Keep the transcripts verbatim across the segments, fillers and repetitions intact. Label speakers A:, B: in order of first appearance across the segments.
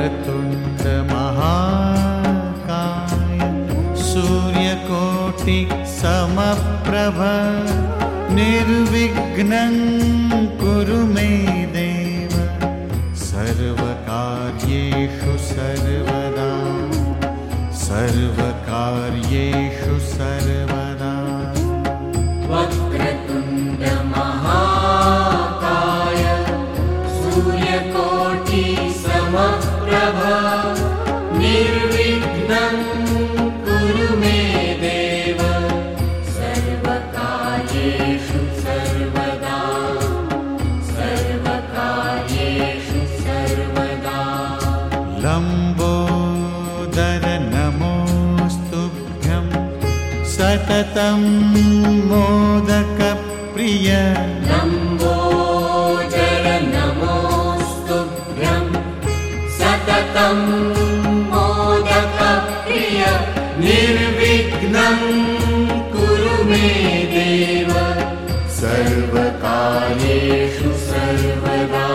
A: वक्रतुण्ड महाकाय सूर्यकोटि समप्रभ निर्विघ्नं कुरु मे देव सर्वकार्येषु सर्वदा सर्वकार्येषु सर्वदा।
B: वक्रतुण्ड महाकाय सूर्यकोटि समप्रभ निर्विघ्नं कुरु मे देव सर्वकार्येषु सर्वदा सर्वकार्येषु सर्वदा।
A: लम्बोदर नमोस्तुभ्यं सततं मोदकप्रिय।
B: लम्बोदर नमोस्तुभ्यं सततं मोदकप्रिय निर्विघ्नं कुरु मे देव सर्वकार्येषु सर्वदा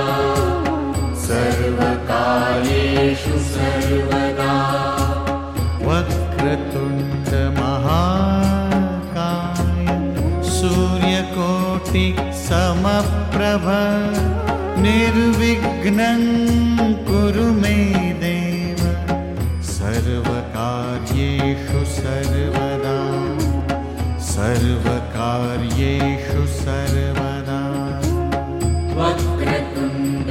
B: सर्वकार्येषु सर्वदा।
A: वक्रतुण्ड महाकाय सूर्यकोटि समप्रभ निर्विघ्नं कुरु मे देव सर्वकार्येषु सर्वदा सर्वकार्येषु सर्वदा।
B: वक्रतुण्ड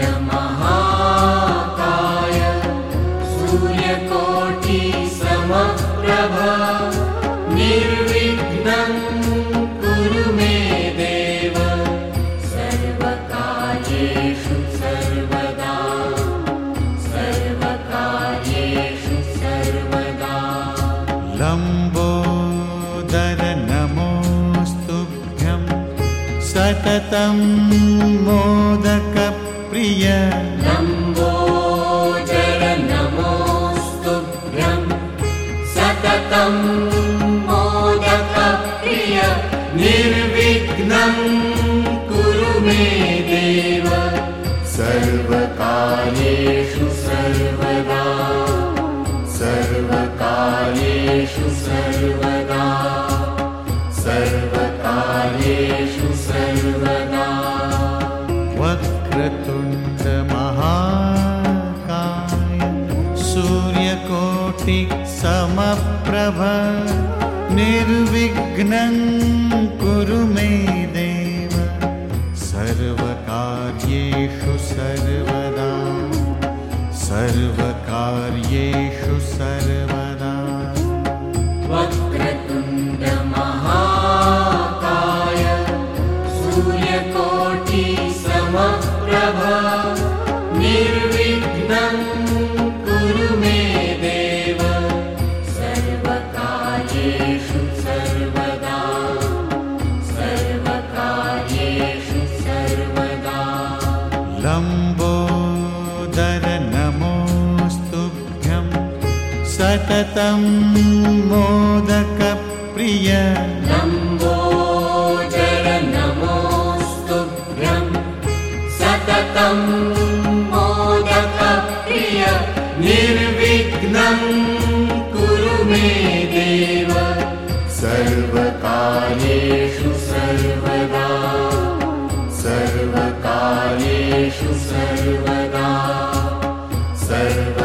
B: महाकाय सूर्यकोटि समप्रभ निर्विघ्नं कुरु मे देव सर्वकार्येषु सर्वदा सर्वकार्येषु सर्वदा।
A: लम्बोदर नमोस्तुभ्यं सततं मोदकप्रिय।
B: लम्बोदर नमोस्तुभ्यं सततं मोदकप्रिय निर्विघ्नं कुरु मे देव सर्वकार्येषु सर्वदा सर्वकार्येषु सर्वदा सर्वकार्येषु सर्वदा।
A: वक्रतुण्ड महाकाय सूर्यकोटि समप्रभ निर्विघ्नं कुरु मे देव सर्वकार्येषु सर्वदा सर्वकार्येषु सर्वदा।
B: वक्रतुण्ड महाकाय सूर्यकोटि समप्रभ निर्विघ्नं कुरु मे देव सर्वकार्येषु सर्वदा सर्वकार्येषु सर्वदा।
A: लम्बोदर नमोस्तुभ्यं सततं मोदकप्रिय।
B: लम्बोदर नमोस्तुभ्यं सततं मोदकप्रिय निर्विघ्नं कुरु मे देव सर्वकार्येषु सर्वदा सर्वकार्येषु सर्वदा सर्व